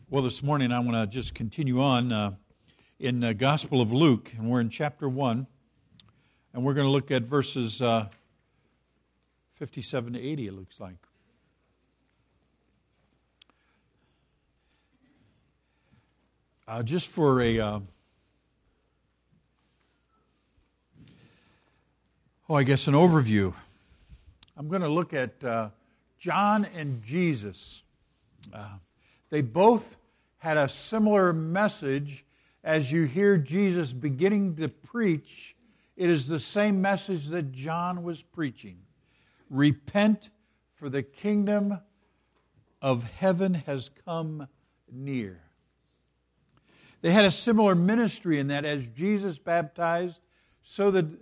Well, this morning I want to just continue on in the Gospel of Luke, and we're in chapter 1, and we're going to look at verses 57 to 80, it looks like. Just for an overview, I'm going to look at John and Jesus. They both had a similar message. As you hear Jesus beginning to preach, it is the same message that John was preaching. Repent, for the kingdom of heaven has come near. They had a similar ministry in that as Jesus baptized, so the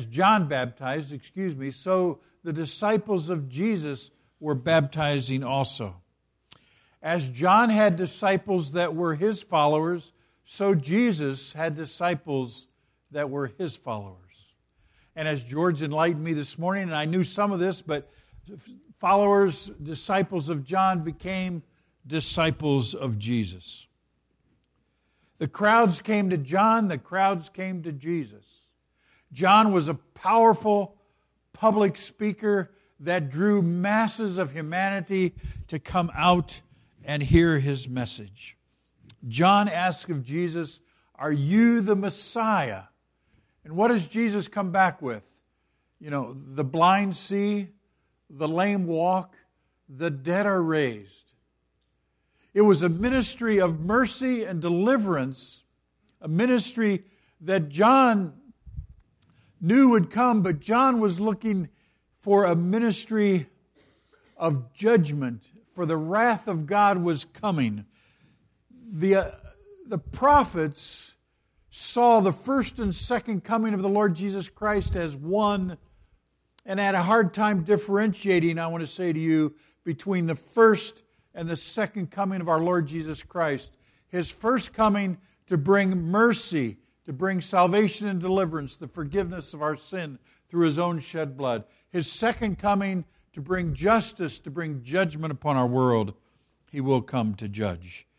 disciples of Jesus were baptizing also. As John had disciples that were his followers, so Jesus had disciples that were his followers. And as George enlightened me this morning, and I knew some of this, but disciples of John became disciples of Jesus. The crowds came to John, the crowds came to Jesus. John was a powerful public speaker that drew masses of humanity to come out and hear his message. John asked of Jesus, "Are you the Messiah?" And what does Jesus come back with? The blind see, the lame walk, the dead are raised. It was a ministry of mercy and deliverance, a ministry that John knew would come, but John was looking for a ministry of judgment, for the wrath of God was coming. The prophets saw the first and second coming of the Lord Jesus Christ as one, and had a hard time differentiating, I want to say to you, between the first and the second coming of our Lord Jesus Christ. His first coming to bring mercy, to bring salvation and deliverance, the forgiveness of our sin through His own shed blood. His second coming to bring justice, to bring judgment upon our world. He will come to judge.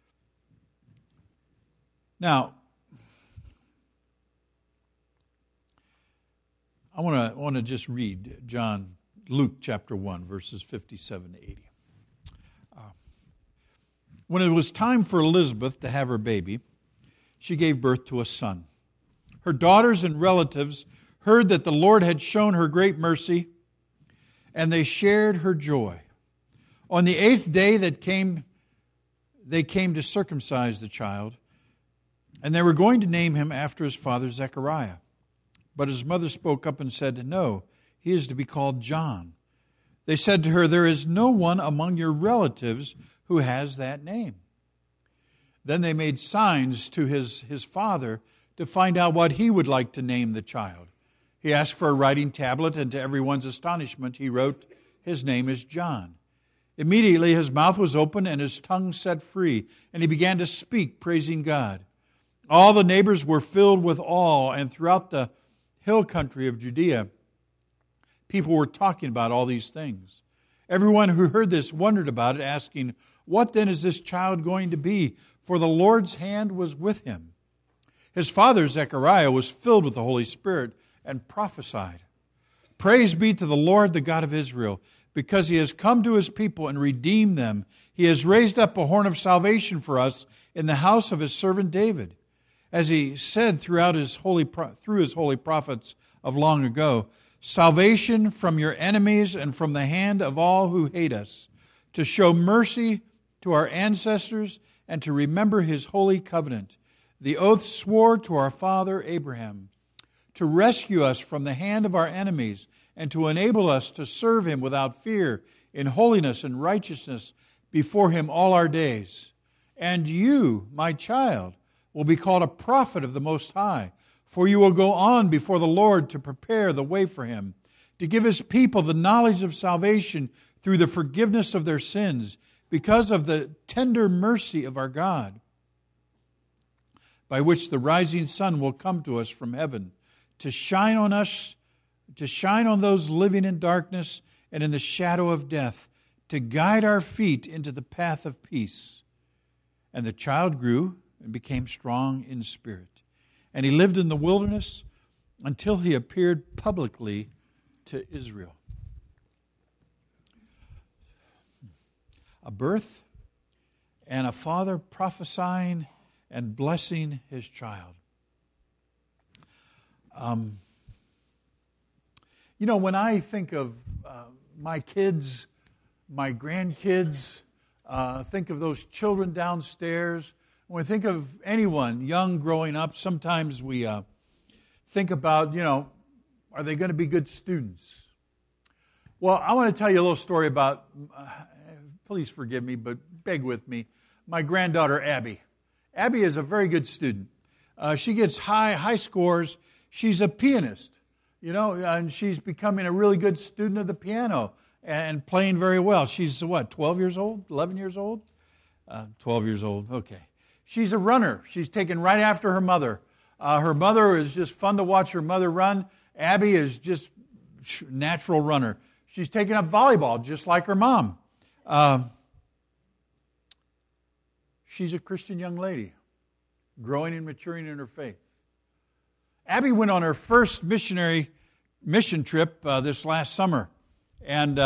Now, I want to just read Luke chapter 1, verses 57 to 80. When it was time for Elizabeth to have her baby, she gave birth to a son. Her daughters and relatives heard that the Lord had shown her great mercy, and they shared her joy. On the 8th day they came to circumcise the child, and they were going to name him after his father Zechariah. But his mother spoke up and said, "No, he is to be called John." They said to her, "There is no one among your relatives who has that name." Then they made signs to his father to find out what he would like to name the child. He asked for a writing tablet, and to everyone's astonishment, he wrote, "His name is John." Immediately his mouth was open and his tongue set free, and he began to speak, praising God. All the neighbors were filled with awe, and throughout the hill country of Judea, people were talking about all these things. Everyone who heard this wondered about it, asking, "What then is this child going to be?" For the Lord's hand was with him. His father Zechariah was filled with the Holy Spirit and prophesied, "Praise be to the Lord, the God of Israel, because He has come to His people and redeemed them. He has raised up a horn of salvation for us in the house of His servant David. As He said through His holy prophets of long ago, salvation from your enemies and from the hand of all who hate us, to show mercy to our ancestors and to remember His holy covenant, the oath swore to our father Abraham, to rescue us from the hand of our enemies and to enable us to serve Him without fear, in holiness and righteousness before Him all our days. And you, my child, will be called a prophet of the Most High, for you will go on before the Lord to prepare the way for Him, to give His people the knowledge of salvation through the forgiveness of their sins, because of the tender mercy of our God, by which the rising sun will come to us from heaven, to shine on us, to shine on those living in darkness and in the shadow of death, to guide our feet into the path of peace. And the child grew and became strong in spirit. And he lived in the wilderness until he appeared publicly to Israel. A birth and a father prophesying and blessing his child. When I think of my kids, my grandkids, think of those children downstairs. When we think of anyone young growing up, sometimes we think about, are they going to be good students? Well, I want to tell you a little story about, please forgive me, but beg with me, my granddaughter Abby. Abby is a very good student. She gets high scores. She's a pianist, and she's becoming a really good student of the piano and playing very well. She's, 12 years old, 11 years old? 12 years old, okay. She's a runner. She's taken right after her mother. Her mother is just fun to watch her mother run. Abby is just natural runner. She's taken up volleyball just like her mom. She's a Christian young lady, growing and maturing in her faith. Abby went on her first mission trip this last summer. And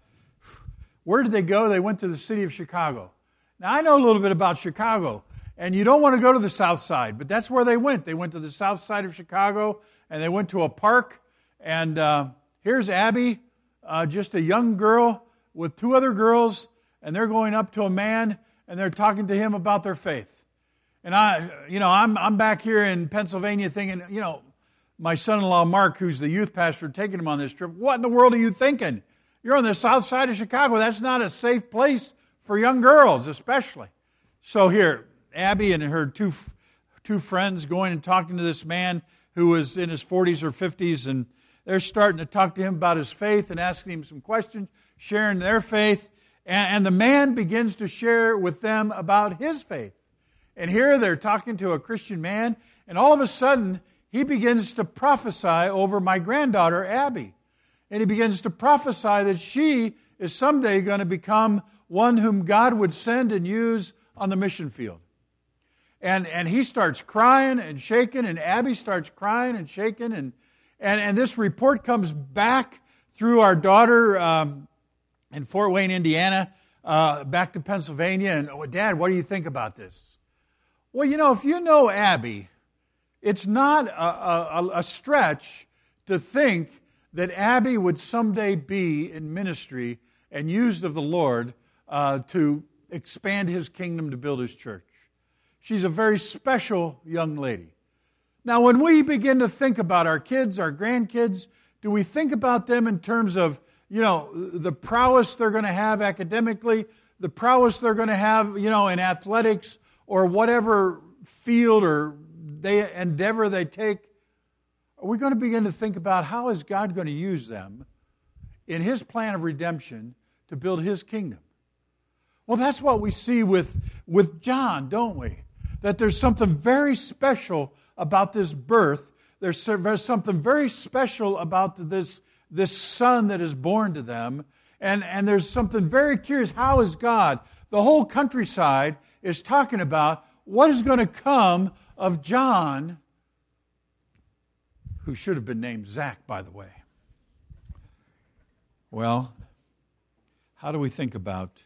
where did they go? They went to the city of Chicago. Now, I know a little bit about Chicago, and you don't want to go to the south side, but that's where they went. They went to the south side of Chicago, and they went to a park. And here's Abby, just a young girl with two other girls, and they're going up to a man, and they're talking to him about their faith. And I'm back here in Pennsylvania thinking, my son-in-law Mark, who's the youth pastor, taking him on this trip. What in the world are you thinking? You're on the south side of Chicago. That's not a safe place for young girls, especially. So here, Abby and her two friends going and talking to this man who was in his 40s or 50s, and they're starting to talk to him about his faith and asking him some questions, sharing their faith. And the man begins to share with them about his faith. And here they're talking to a Christian man, and all of a sudden, he begins to prophesy over my granddaughter, Abby. And he begins to prophesy that she is someday going to become one whom God would send and use on the mission field. And he starts crying and shaking, and Abby starts crying and shaking. And this report comes back through our daughter in Fort Wayne, Indiana, back to Pennsylvania. And, Dad, what do you think about this? Well, if you know Abby, it's not a stretch to think that Abby would someday be in ministry and used of the Lord to expand His kingdom, to build His church. She's a very special young lady. Now, when we begin to think about our kids, our grandkids, do we think about them in terms of, the prowess they're going to have academically, the prowess they're going to have, in athletics, or whatever field or endeavor they take? Are we going to begin to think about how is God going to use them in His plan of redemption to build His kingdom? Well, that's what we see with John, don't we? That there's something very special about this birth. There's something very special about this son that is born to them. And there's something very curious. How is God? The whole countryside is talking about what is going to come of John, who should have been named Zach, by the way. Well, how do we think about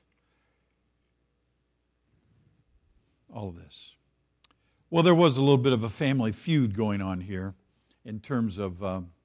all of this? Well, there was a little bit of a family feud going on here in terms of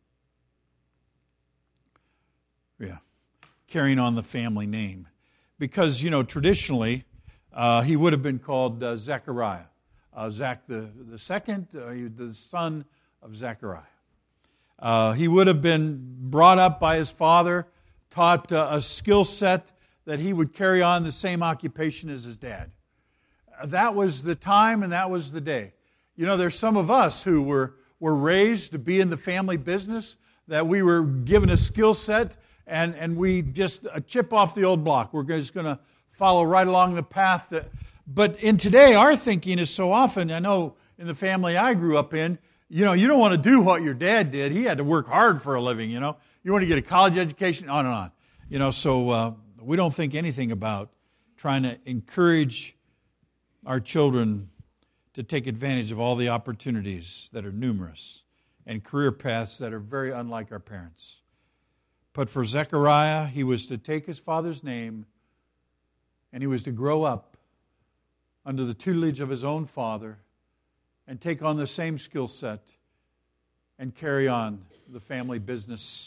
carrying on the family name. Because, traditionally, he would have been called Zechariah. Zach the second, the son of Zechariah. He would have been brought up by his father, taught a skill set that he would carry on the same occupation as his dad. That was the time and that was the day. There's some of us who were raised to be in the family business, that we were given a skill set and we just a chip off the old block. We're just going to follow right along the path. But in today, our thinking is so often, I know in the family I grew up in, you don't want to do what your dad did. He had to work hard for a living, You want to get a college education, on and on. So we don't think anything about trying to encourage our children to take advantage of all the opportunities that are numerous and career paths that are very unlike our parents. But for Zechariah, he was to take his father's name and he was to grow up under the tutelage of his own father and take on the same skill set and carry on the family business.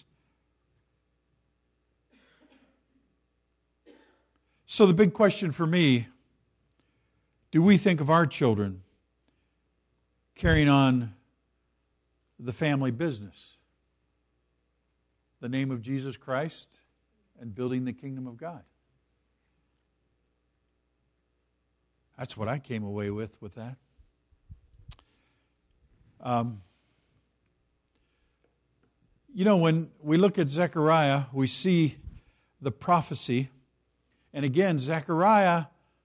So the big question for me, do we think of our children carrying on the family business, the name of Jesus Christ, and building the kingdom of God? That's what I came away with that. When we look at Zechariah, we see the prophecy. And again, Zechariah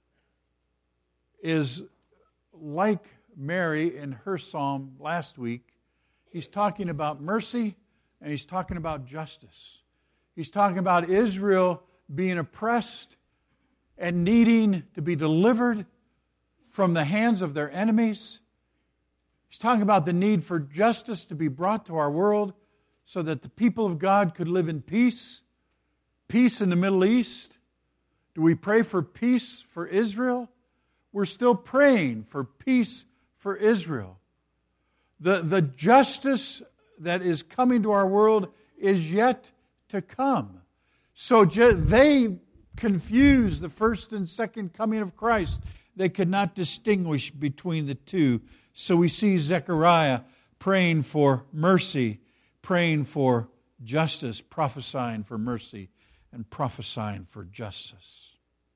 is like Mary in her psalm last week. He's talking about mercy and he's talking about justice. He's talking about Israel being oppressed and needing to be delivered from the hands of their enemies. He's talking about the need for justice to be brought to our world so that the people of God could live in peace. Peace in the Middle East. Do we pray for peace for Israel? We're still praying for peace for Israel. The justice that is coming to our world is yet to come. So they confuse the first and second coming of Christ. They could not distinguish between the two. So we see Zechariah praying for mercy, praying for justice, prophesying for mercy, and prophesying for justice.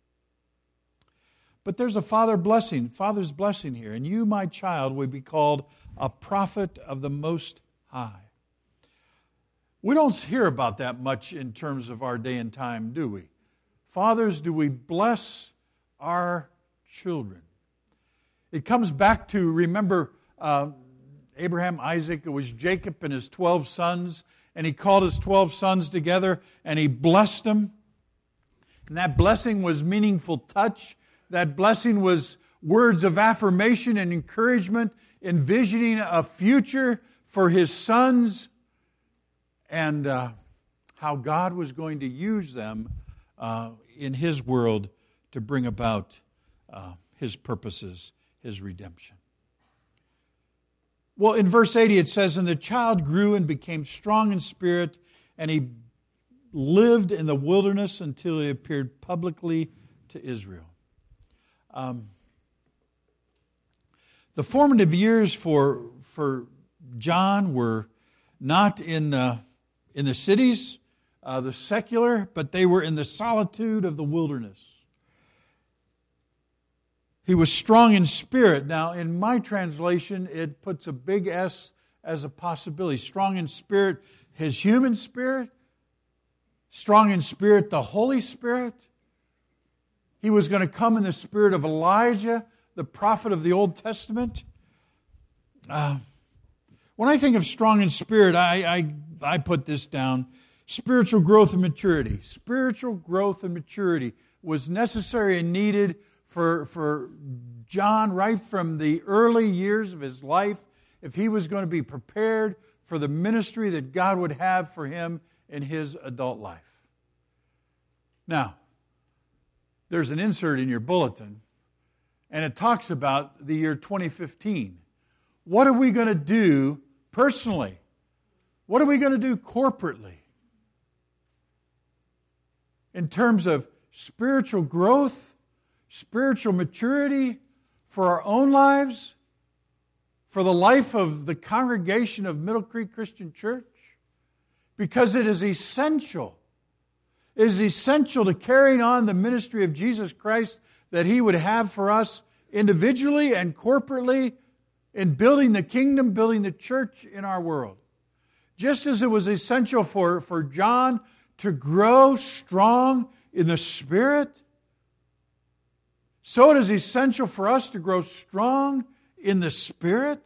But there's a Father's blessing here. And you, my child, will be called a prophet of the Most High. We don't hear about that much in terms of our day and time, do we? Fathers, do we bless our children? It comes back to, remember, Abraham, Isaac, it was Jacob and his 12 sons, and he called his 12 sons together and he blessed them. And that blessing was meaningful touch. That blessing was words of affirmation and encouragement, envisioning a future for his sons and how God was going to use them in his world to bring about his purposes, his redemption. Well, in verse 80 it says, "And the child grew and became strong in spirit, and he lived in the wilderness until he appeared publicly to Israel." The formative years for John were not in the cities, the secular, but they were in the solitude of the wilderness. He was strong in spirit. Now, in my translation, it puts a big S as a possibility. Strong in spirit, his human spirit. Strong in spirit, the Holy Spirit. He was going to come in the spirit of Elijah, the prophet of the Old Testament. When I think of strong in spirit, I put this down. Spiritual growth and maturity. Spiritual growth and maturity was necessary and needed for John right from the early years of his life if he was going to be prepared for the ministry that God would have for him in his adult life. Now, there's an insert in your bulletin, and it talks about the year 2015. What are we going to do personally? What are we going to do corporately? In terms of spiritual growth, spiritual maturity for our own lives, for the life of the congregation of Middle Creek Christian Church, because it is essential. It is essential to carrying on the ministry of Jesus Christ that He would have for us individually and corporately in building the kingdom, building the church in our world. Just as it was essential for John to grow strong in the Spirit, so it is essential for us to grow strong in the Spirit,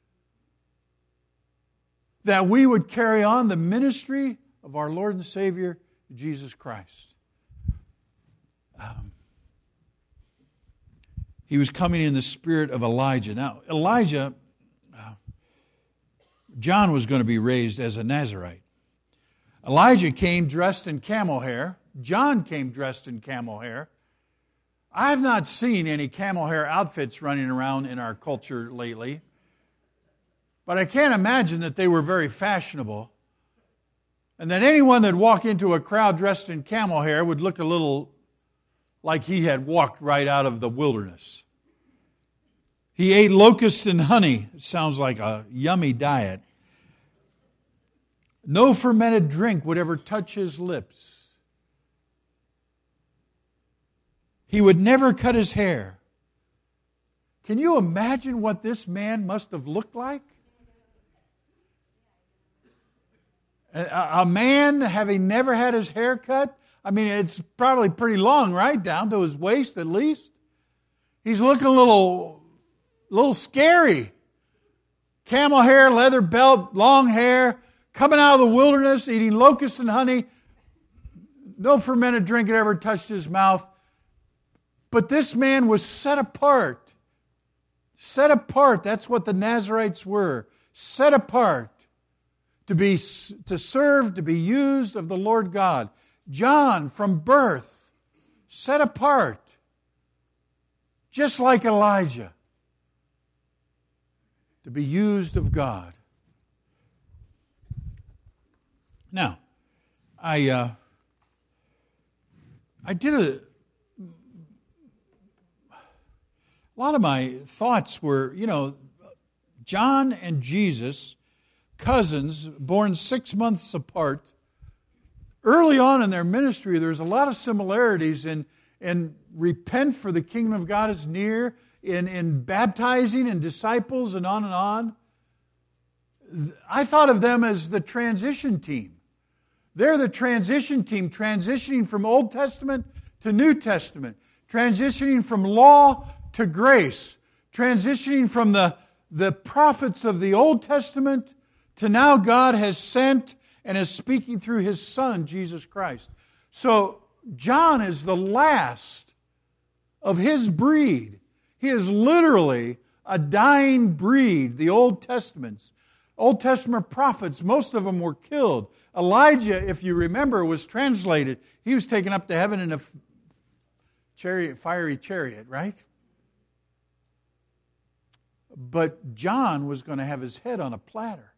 that we would carry on the ministry of our Lord and Savior, Jesus Christ. He was coming in the spirit of Elijah. Now, Elijah, John was going to be raised as a Nazirite. Elijah came dressed in camel hair. John came dressed in camel hair. I have not seen any camel hair outfits running around in our culture lately, but I can't imagine that they were very fashionable, and that anyone that walked into a crowd dressed in camel hair would look a little like he had walked right out of the wilderness. He ate locusts and honey. It sounds like a yummy diet. No fermented drink would ever touch his lips. He would never cut his hair. Can you imagine what this man must have looked like? A man having never had his hair cut? I mean, it's probably pretty long, right? Down to his waist at least. He's looking a little scary. Camel hair, leather belt, long hair, coming out of the wilderness, eating locusts and honey. No fermented drink had ever touched his mouth. But this man was set apart. Set apart. That's what the Nazirites were. Set apart to serve, to be used of the Lord God. John, from birth, set apart, just like Elijah, to be used of God. Now, I did a lot of my thoughts were, John and Jesus, cousins, born 6 months apart. Early on in their ministry, there's a lot of similarities in repent, for the kingdom of God is near, in baptizing and disciples and on and on. I thought of them as the transition team. They're the transition team, transitioning from Old Testament to New Testament, transitioning from law to grace, transitioning from the prophets of the Old Testament to now God has sent and is speaking through His Son, Jesus Christ. So John is the last of his breed. He is literally a dying breed, the Old Testaments. Old Testament prophets, most of them were killed. Elijah, if you remember, was translated. He was taken up to heaven in a fiery chariot, right? But John was going to have his head on a platter.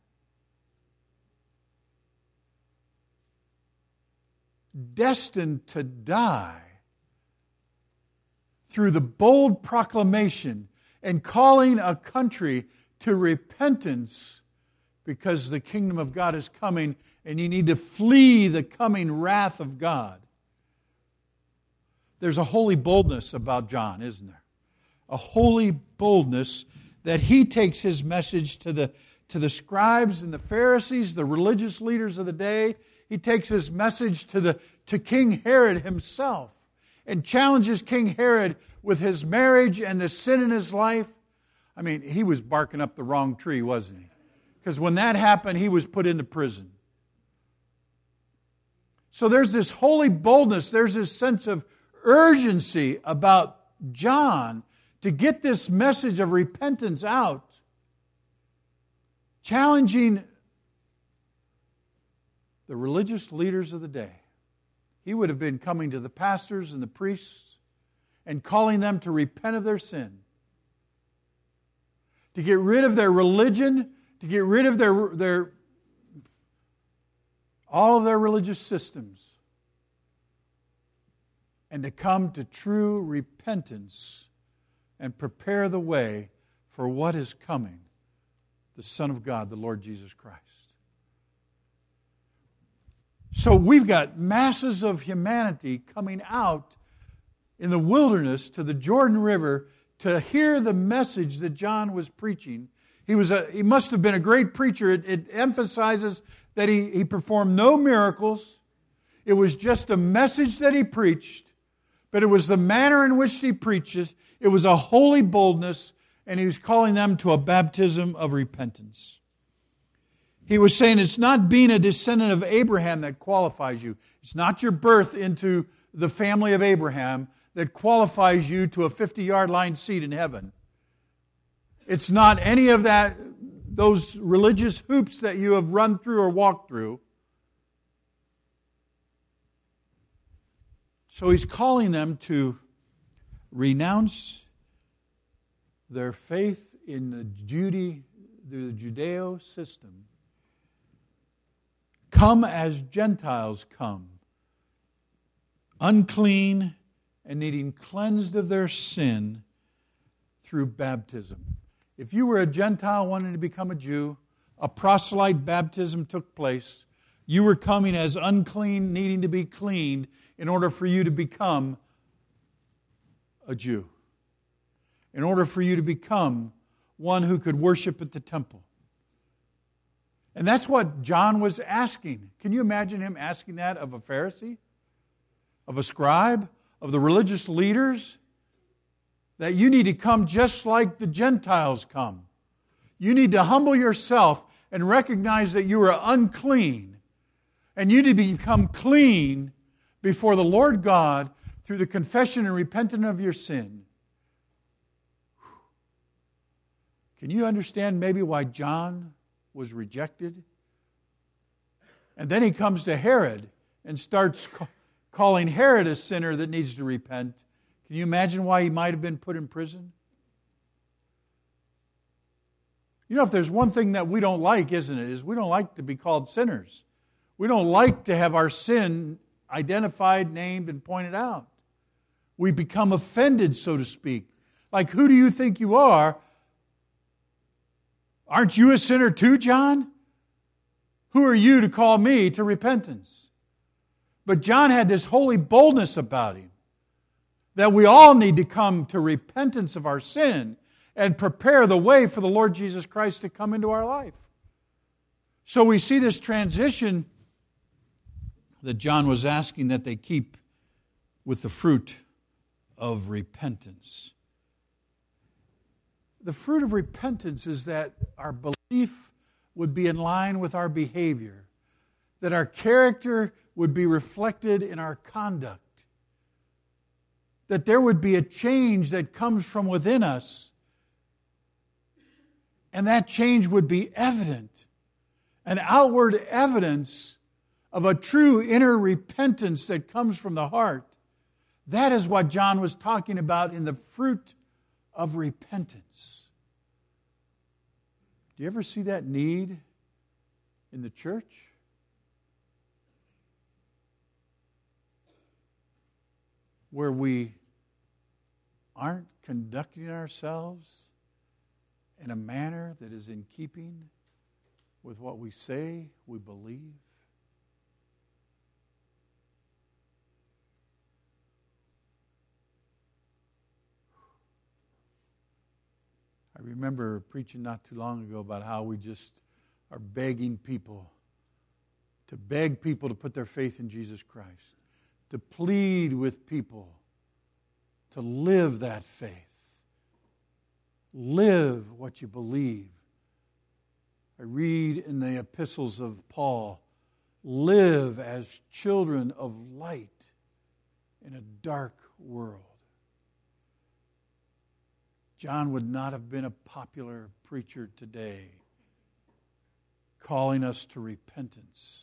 Destined to die through the bold proclamation and calling a country to repentance, because the kingdom of God is coming and you need to flee the coming wrath of God. There's a holy boldness about John, isn't there? A holy boldness that he takes his message to the scribes and the Pharisees, the religious leaders of the day. He takes his message to King Herod himself and challenges King Herod with his marriage and the sin in his life. I mean, he was barking up the wrong tree, wasn't he? Because when that happened, he was put into prison. So there's this holy boldness, there's this sense of urgency about John to get this message of repentance out, challenging the religious leaders of the day. He would have been coming to the pastors and the priests and calling them to repent of their sin, to get rid of their religion, to get rid of their all of their religious systems, and to come to true repentance and prepare the way for what is coming, the Son of God, the Lord Jesus Christ. So we've got masses of humanity coming out in the wilderness to the Jordan River to hear the message that John was preaching. He must have been a great preacher. It emphasizes that he performed no miracles. It was just a message that he preached, but it was the manner in which he preaches. It was a holy boldness, and he was calling them to a baptism of repentance. He was saying it's not being a descendant of Abraham that qualifies you. It's not your birth into the family of Abraham that qualifies you to a 50-yard line seat in heaven. It's not any of those religious hoops that you have run through or walked through. So he's calling them to renounce their faith in the Judeo system. Come as Gentiles come, unclean and needing cleansed of their sin through baptism. If you were a Gentile wanting to become a Jew, a proselyte baptism took place. You were coming as unclean, needing to be cleaned in order for you to become a Jew. In order for you to become one who could worship at the temple. And that's what John was asking. Can you imagine him asking that of a Pharisee? Of a scribe? Of the religious leaders? That you need to come just like the Gentiles come. You need to humble yourself and recognize that you are unclean. And you need to become clean before the Lord God through the confession and repentance of your sin. Can you understand maybe why John was rejected? And then he comes to Herod and starts calling Herod a sinner that needs to repent. Can you imagine why he might have been put in prison? You know, if there's one thing that we don't like, isn't it, is we don't like to be called sinners. We don't like to have our sin identified, named, and pointed out. We become offended, so to speak. Like, who do you think you are? Aren't you a sinner too, John? Who are you to call me to repentance? But John had this holy boldness about him that we all need to come to repentance of our sin and prepare the way for the Lord Jesus Christ to come into our life. So we see this transition that John was asking that they keep with the fruit of repentance. The fruit of repentance is that our belief would be in line with our behavior, that our character would be reflected in our conduct, that there would be a change that comes from within us, and that change would be evident, an outward evidence of a true inner repentance that comes from the heart. That is what John was talking about in the fruit of repentance. Do you ever see that need in the church? Where we aren't conducting ourselves in a manner that is in keeping with what we say we believe? I remember preaching not too long ago about how we just are begging people to put their faith in Jesus Christ, to plead with people to live that faith. Live what you believe. I read in the epistles of Paul, live as children of light in a dark world. John would not have been a popular preacher today, calling us to repentance,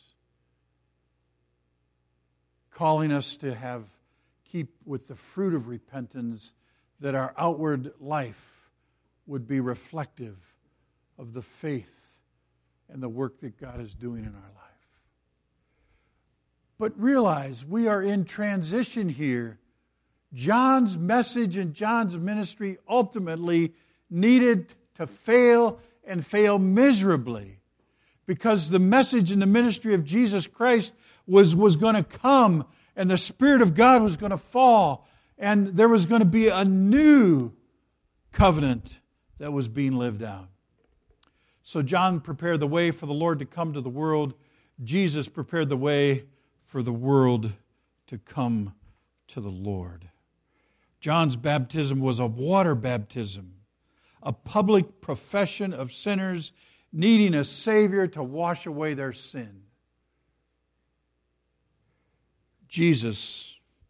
calling us to keep with the fruit of repentance, that our outward life would be reflective of the faith and the work that God is doing in our life. But realize we are in transition here. John's message and John's ministry ultimately needed to fail and fail miserably, because the message and the ministry of Jesus Christ was going to come, and the Spirit of God was going to fall, and there was going to be a new covenant that was being lived out. So John prepared the way for the Lord to come to the world. Jesus prepared the way for the world to come to the Lord. John's baptism was a water baptism, a public profession of sinners needing a Savior to wash away their sin. Jesus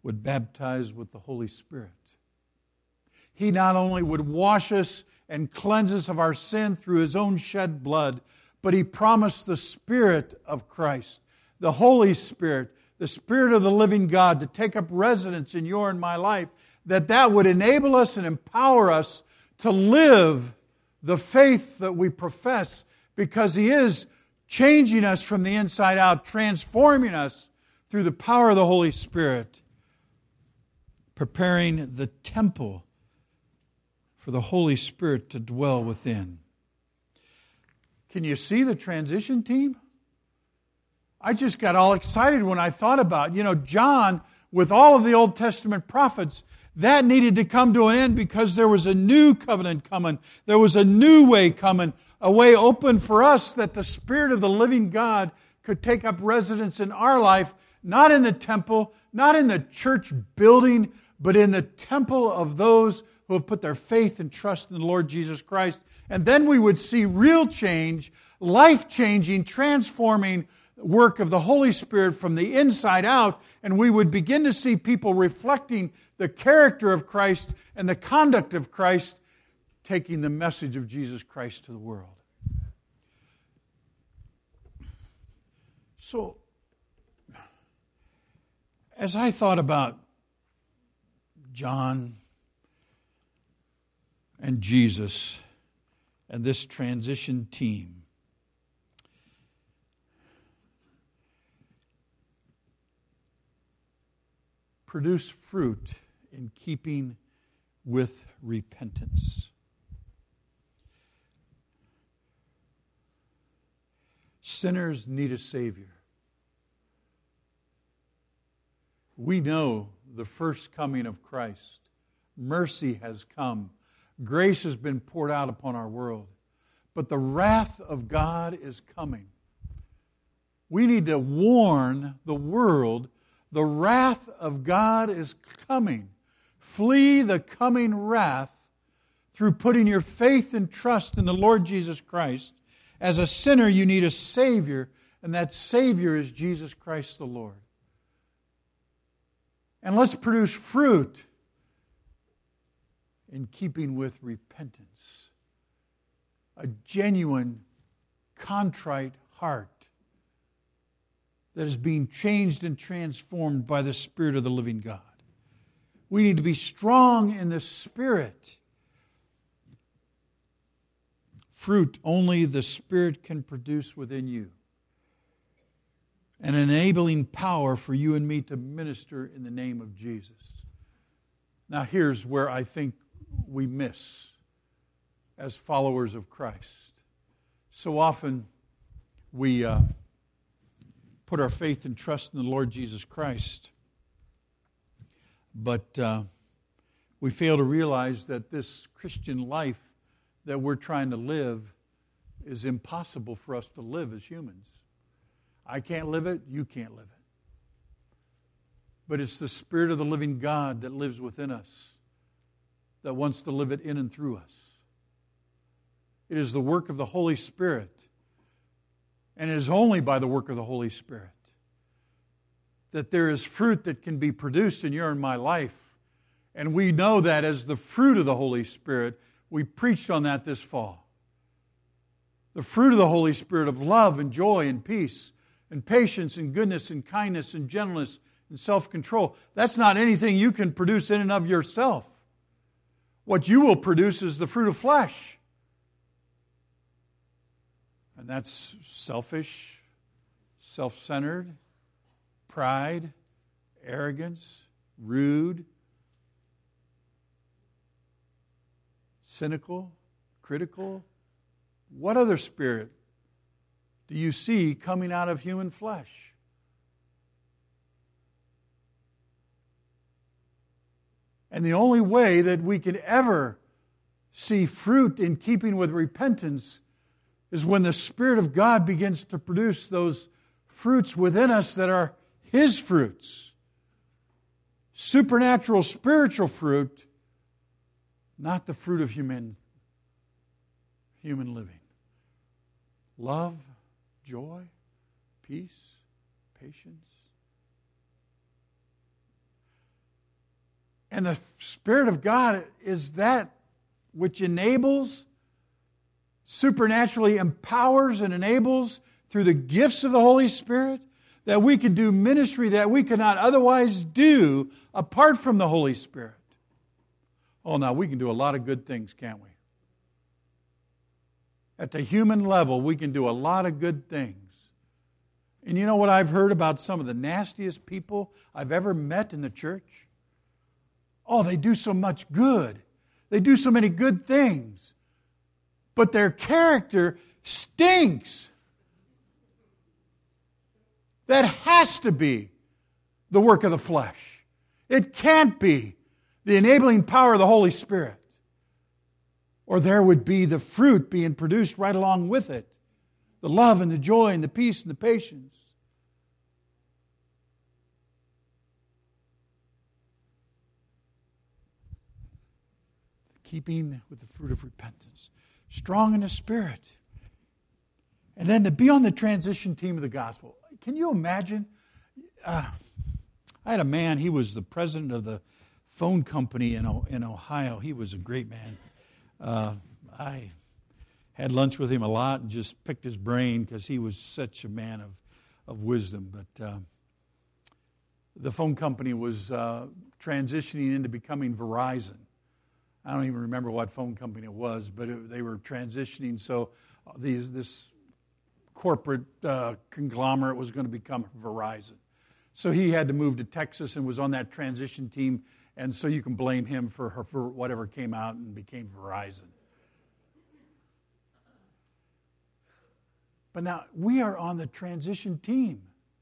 would baptize with the Holy Spirit. He not only would wash us and cleanse us of our sin through His own shed blood, but He promised the Spirit of Christ, the Holy Spirit, the Spirit of the living God, to take up residence in your and my life, that would enable us and empower us to live the faith that we profess, because He is changing us from the inside out, transforming us through the power of the Holy Spirit, preparing the temple for the Holy Spirit to dwell within. Can you see the transition team? I just got all excited when I thought about, John, with all of the Old Testament prophets, that needed to come to an end because there was a new covenant coming. There was a new way coming, a way open for us that the Spirit of the living God could take up residence in our life, not in the temple, not in the church building, but in the temple of those who have put their faith and trust in the Lord Jesus Christ. And then we would see real change, life-changing, transforming work of the Holy Spirit from the inside out, and we would begin to see people reflecting the character of Christ and the conduct of Christ, taking the message of Jesus Christ to the world. So, as I thought about John and Jesus and this transition team, produce fruit in keeping with repentance. Sinners need a Savior. We know the first coming of Christ. Mercy has come. Grace has been poured out upon our world. But the wrath of God is coming. We need to warn the world the wrath of God is coming. Flee the coming wrath through putting your faith and trust in the Lord Jesus Christ. As a sinner, you need a Savior, and that Savior is Jesus Christ the Lord. And let's produce fruit in keeping with repentance. A genuine, contrite heart that is being changed and transformed by the Spirit of the living God. We need to be strong in the Spirit. Fruit only the Spirit can produce within you. An enabling power for you and me to minister in the name of Jesus. Now here's where I think we miss as followers of Christ. So often we put our faith and trust in the Lord Jesus Christ, but we fail to realize that this Christian life that we're trying to live is impossible for us to live as humans. I can't live it, you can't live it. But it's the Spirit of the living God that lives within us that wants to live it in and through us. It is the work of the Holy Spirit, and it is only by the work of the Holy Spirit that there is fruit that can be produced in your and my life. And we know that as the fruit of the Holy Spirit. We preached on that this fall. The fruit of the Holy Spirit of love and joy and peace and patience and goodness and kindness and gentleness and self-control. That's not anything you can produce in and of yourself. What you will produce is the fruit of flesh. And that's selfish, self-centered, pride, arrogance, rude, cynical, critical. What other spirit do you see coming out of human flesh? And the only way that we can ever see fruit in keeping with repentance is when the Spirit of God begins to produce those fruits within us that are His fruits. Supernatural, spiritual fruit, not the fruit of human living. Love, joy, peace, patience. And the Spirit of God is that which enables, supernaturally empowers and enables through the gifts of the Holy Spirit that we can do ministry that we cannot otherwise do apart from the Holy Spirit. Oh, now we can do a lot of good things, can't we? At the human level, we can do a lot of good things. And you know what I've heard about some of the nastiest people I've ever met in the church? Oh, they do so much good. They do so many good things. But their character stinks. That has to be the work of the flesh. It can't be the enabling power of the Holy Spirit. Or there would be the fruit being produced right along with it. The love and the joy and the peace and the patience. Keeping with the fruit of repentance. Strong in the Spirit. And then to be on the transition team of the gospel. Can you imagine? I had a man, he was the president of the phone company in Ohio. He was a great man. I had lunch with him a lot and just picked his brain because he was such a man of wisdom. But the phone company was transitioning into becoming Verizon. I don't even remember what phone company it was, but they were transitioning. So this corporate conglomerate was going to become Verizon. So he had to move to Texas and was on that transition team. And so you can blame him for whatever came out and became Verizon. But now we are on the transition team.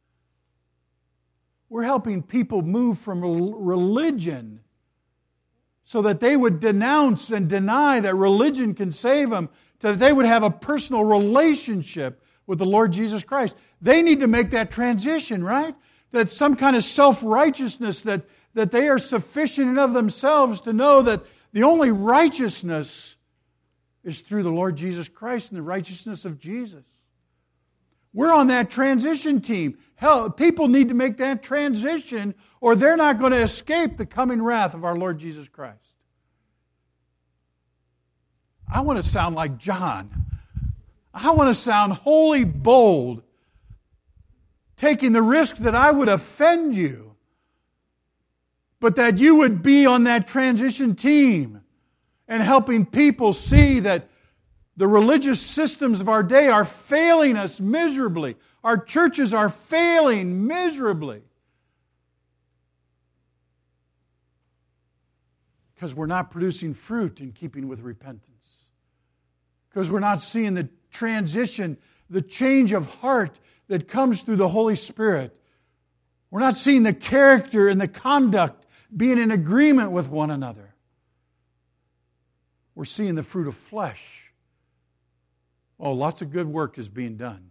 We're helping people move from religion so that they would denounce and deny that religion can save them, so that they would have a personal relationship with the Lord Jesus Christ. They need to make that transition, right? That some kind of self-righteousness, that they are sufficient in of themselves to know that the only righteousness is through the Lord Jesus Christ and the righteousness of Jesus. We're on that transition team. Hell, people need to make that transition or they're not going to escape the coming wrath of our Lord Jesus Christ. I want to sound like John. I want to sound wholly bold, taking the risk that I would offend you, but that you would be on that transition team and helping people see that the religious systems of our day are failing us miserably. Our churches are failing miserably. Because we're not producing fruit in keeping with repentance. Because we're not seeing the transition, the change of heart that comes through the Holy Spirit. We're not seeing the character and the conduct being in agreement with one another. We're seeing the fruit of flesh. Oh, lots of good work is being done.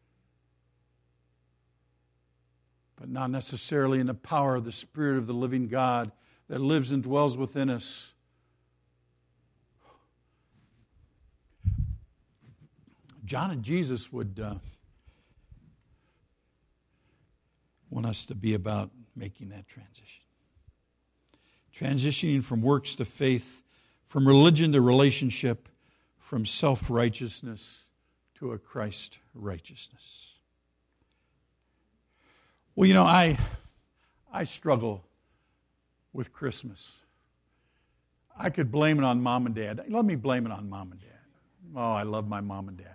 But not necessarily in the power of the Spirit of the living God that lives and dwells within us. John and Jesus would want us to be about making that transition. Transitioning from works to faith, from religion to relationship, from self-righteousness to a Christ righteousness. Well, you know, I struggle with Christmas. I could blame it on mom and dad. Let me blame it on mom and dad. Oh, I love my mom and dad.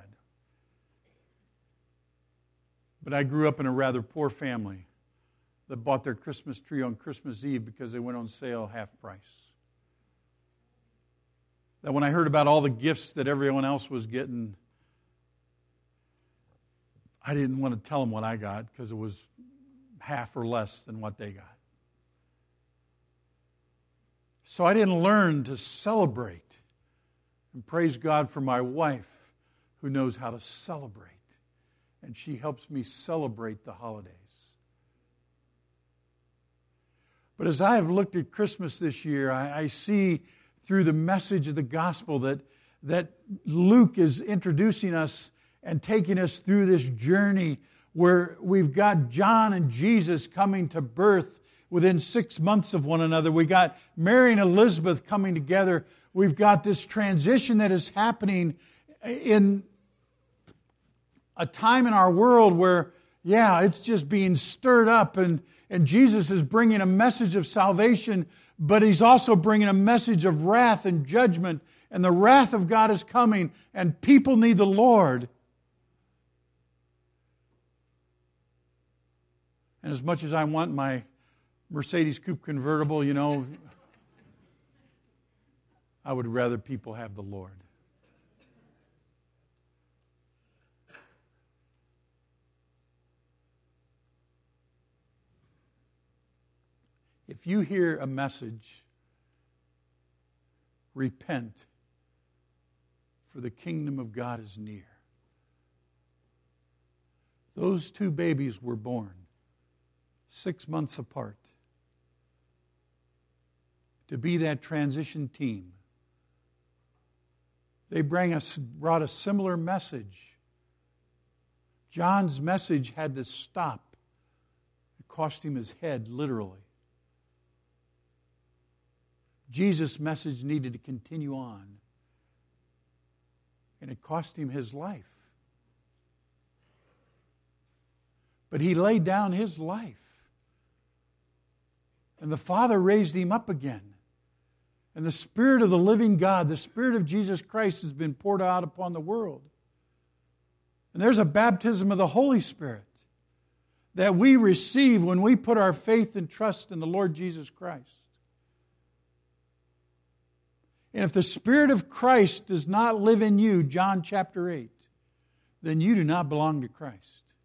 But I grew up in a rather poor family that bought their Christmas tree on Christmas Eve because they went on sale half price. That when I heard about all the gifts that everyone else was getting, I didn't want to tell them what I got because it was half or less than what they got. So I didn't learn to celebrate. And praise God for my wife who knows how to celebrate. And she helps me celebrate the holidays. But as I have looked at Christmas this year, I see through the message of the gospel that Luke is introducing us and taking us through this journey where we've got John and Jesus coming to birth within 6 months of one another. We got Mary and Elizabeth coming together. We've got this transition that is happening in a time in our world where, it's just being stirred up, and Jesus is bringing a message of salvation, but He's also bringing a message of wrath and judgment, and the wrath of God is coming, and people need the Lord. And as much as I want my Mercedes Coupe convertible, I would rather people have the Lord. If you hear a message, repent, for the kingdom of God is near. Those two babies were born 6 months apart to be that transition team. They brought a similar message. John's message had to stop. It cost him his head, literally. Jesus' message needed to continue on. And it cost him his life. But he laid down his life. And the Father raised him up again. And the Spirit of the living God, the Spirit of Jesus Christ, has been poured out upon the world. And there's a baptism of the Holy Spirit that we receive when we put our faith and trust in the Lord Jesus Christ. And if the Spirit of Christ does not live in you, John chapter 8, then you do not belong to Christ.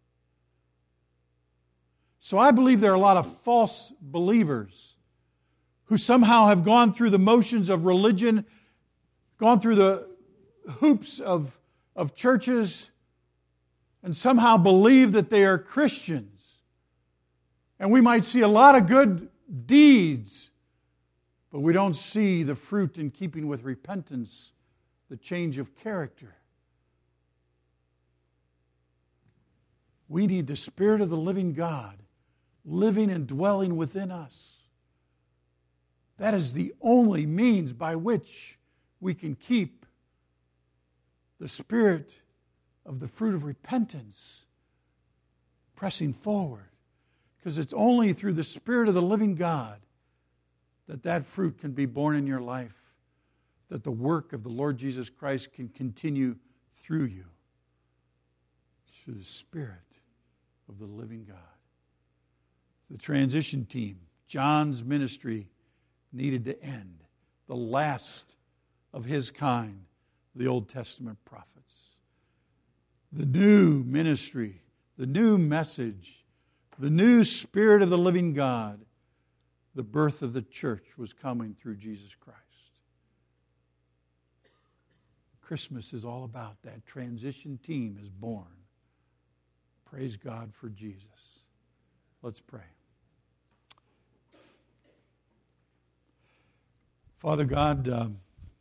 So I believe there are a lot of false believers who somehow have gone through the motions of religion, gone through the hoops of churches, and somehow believe that they are Christians. And we might see a lot of good deeds, but we don't see the fruit in keeping with repentance, the change of character. We need the Spirit of the living God living and dwelling within us. That is the only means by which we can keep the spirit of the fruit of repentance pressing forward. Because it's only through the Spirit of the living God that fruit can be born in your life, that the work of the Lord Jesus Christ can continue through you, through the Spirit of the living God. The transition team, John's ministry needed to end, the last of his kind, the Old Testament prophets. The new ministry, the new message, the new Spirit of the living God, the birth of the church was coming through Jesus Christ. Christmas is all about that. Transition team is born. Praise God for Jesus. Let's pray. Father God,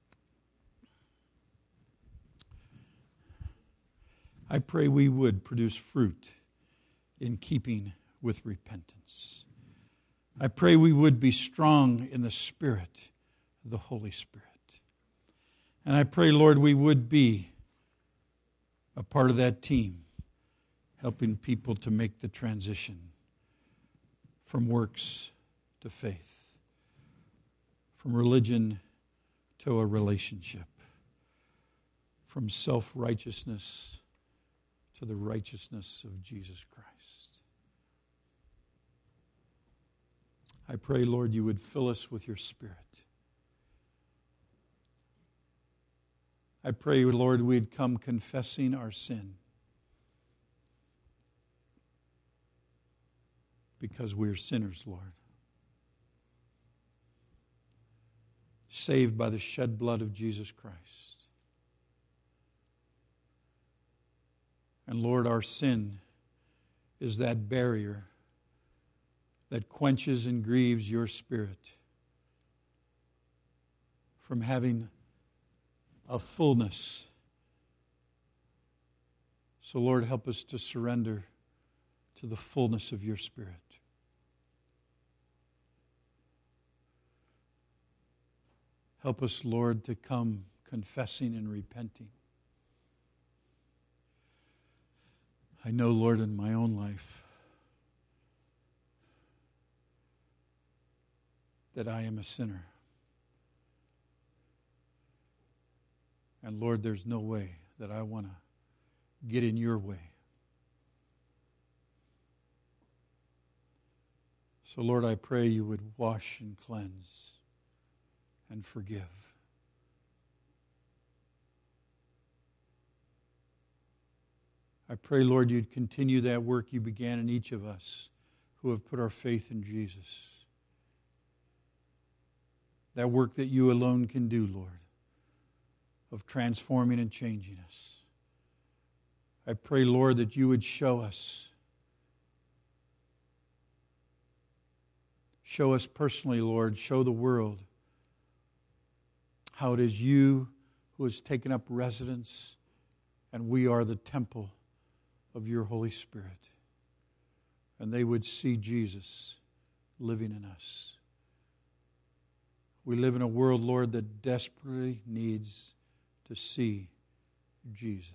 I pray we would produce fruit in keeping with repentance. I pray we would be strong in the Spirit, the Holy Spirit. And I pray, Lord, we would be a part of that team, helping people to make the transition from works to faith, from religion to a relationship, from self-righteousness to the righteousness of Jesus Christ. I pray, Lord, you would fill us with your Spirit. I pray, Lord, we'd come confessing our sin because we're sinners, Lord. Saved by the shed blood of Jesus Christ. And Lord, our sin is that barrier that quenches and grieves your Spirit from having a fullness. So Lord, help us to surrender to the fullness of your Spirit. Help us, Lord, to come confessing and repenting. I know, Lord, in my own life that I am a sinner. And Lord, there's no way that I want to get in your way. So, Lord, I pray you would wash and cleanse and forgive. I pray, Lord, you'd continue that work you began in each of us who have put our faith in Jesus. That work that you alone can do, Lord, of transforming and changing us. I pray, Lord, that you would show us personally, Lord, show the world how it is you who has taken up residence and we are the temple of your Holy Spirit. And they would see Jesus living in us. We live in a world, Lord, that desperately needs to see Jesus.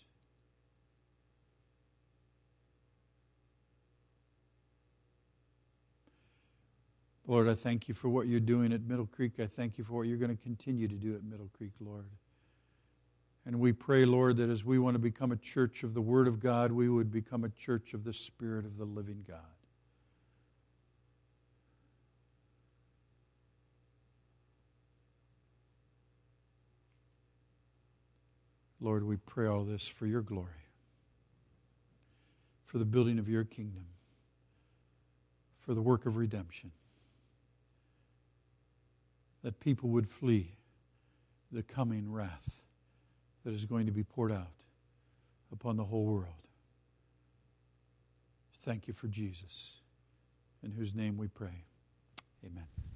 Lord, I thank you for what you're doing at Middle Creek. I thank you for what you're going to continue to do at Middle Creek, Lord. And we pray, Lord, that as we want to become a church of the Word of God, we would become a church of the Spirit of the living God. Lord, we pray all this for your glory, for the building of your kingdom, for the work of redemption, that people would flee the coming wrath that is going to be poured out upon the whole world. Thank you for Jesus, in whose name we pray. Amen.